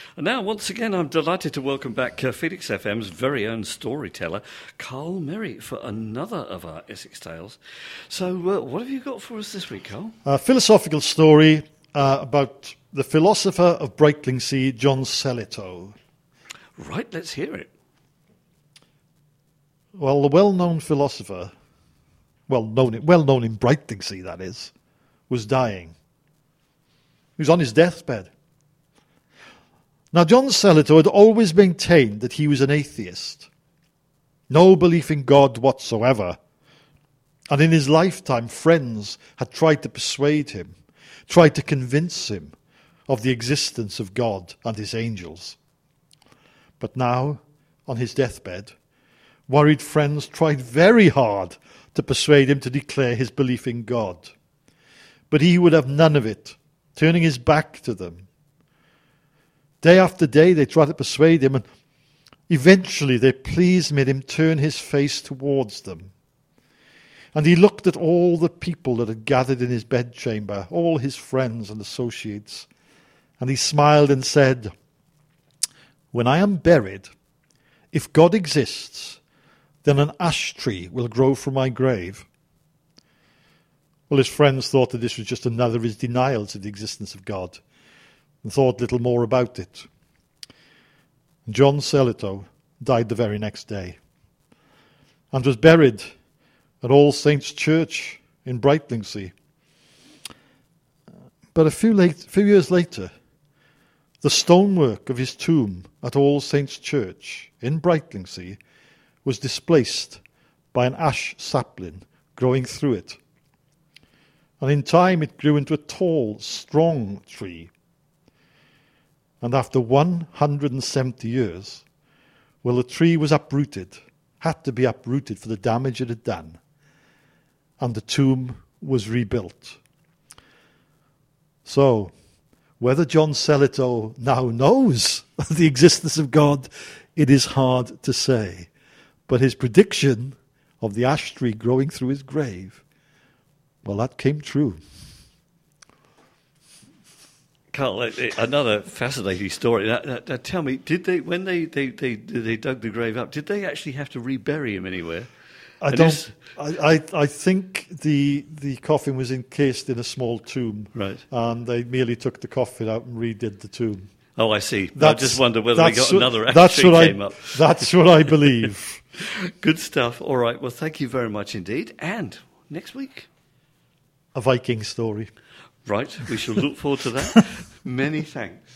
And now, once again, I'm delighted to welcome back Phoenix FM's very own storyteller, Carl Merry, for another of our Essex Tales. So, what have you got for us this week, Carl? A philosophical story about the philosopher of Brightlingsea, John Selito. Right, let's hear it. Well, the well-known philosopher, well known in Brightlingsea, that is, was dying. He was on his deathbed. Now, John Selito had always maintained that he was an atheist. No belief in God whatsoever. And in his lifetime, friends had tried to persuade him, tried to convince him of the existence of God and his angels. But now, on his deathbed, worried friends tried very hard to persuade him to declare his belief in God. But he would have none of it, turning his back to them. Day after day they tried to persuade him, and eventually their pleas made him turn his face towards them. And he looked at all the people that had gathered in his bedchamber, all his friends and associates, and he smiled and said, "When I am buried, if God exists, then an ash tree will grow from my grave." Well, his friends thought that this was just another of his denials of the existence of God, and thought little more about it. John Selito died the very next day, and was buried at All Saints' Church in Brightlingsea. But a few years later, the stonework of his tomb at All Saints' Church in Brightlingsea was displaced by an ash sapling growing through it. And in time it grew into a tall, strong tree. And after 170 years, well, the tree was uprooted, had to be uprooted for the damage it had done, and the tomb was rebuilt. So, whether John Selito now knows the existence of God, it is hard to say. But his prediction of the ash tree growing through his grave, well, that came true. Carl, another fascinating story. Now, tell me, did they, when they dug the grave up, did they actually have to rebury him anywhere? I think the coffin was encased in a small tomb, right? And they merely took the coffin out and redid the tomb. Oh, I see. I just wondered whether they got another ash tree came up. That's what I believe. Good stuff. All right. Well, thank you very much indeed. And next week, a Viking story. Right, we shall look forward to that. Many thanks.